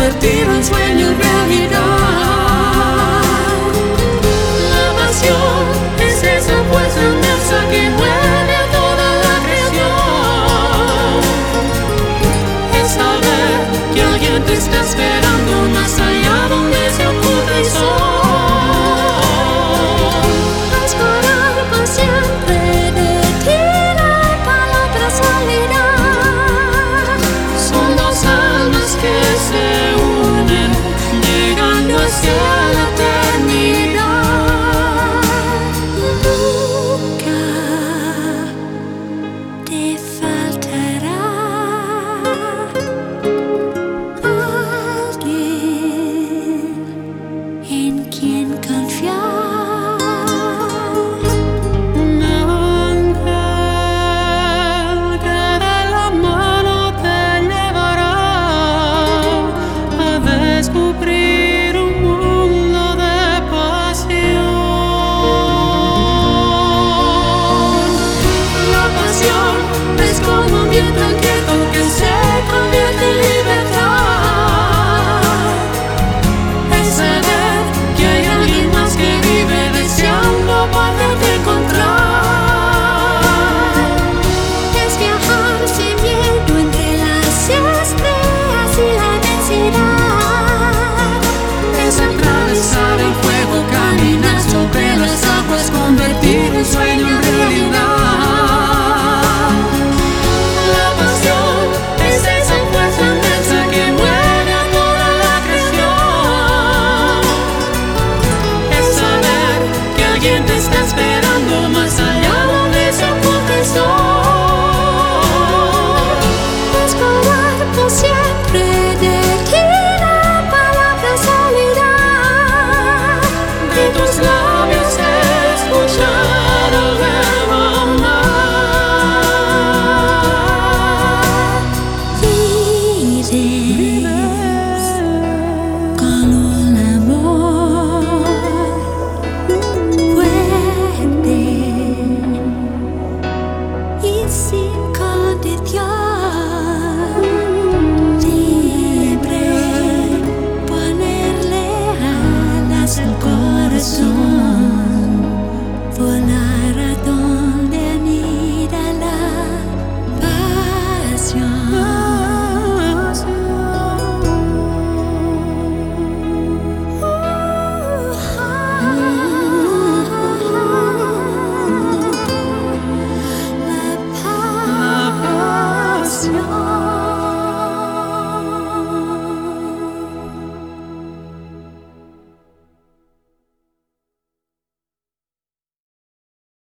convertir un sueño en realidad. La pasión es esa fuerza inmensa que mueve a toda la creación. Es saber que alguien te está esperando más allá donde se oculta el sol. Esperar por siempre de ti la palabra salida. Son dos almas que se unen, llegando hacia la eternidad. Nunca te faltará alguien en quien confiar. Un ángel que de la mano te llevará a descubrir un mundo de pasión. La pasión es como un viento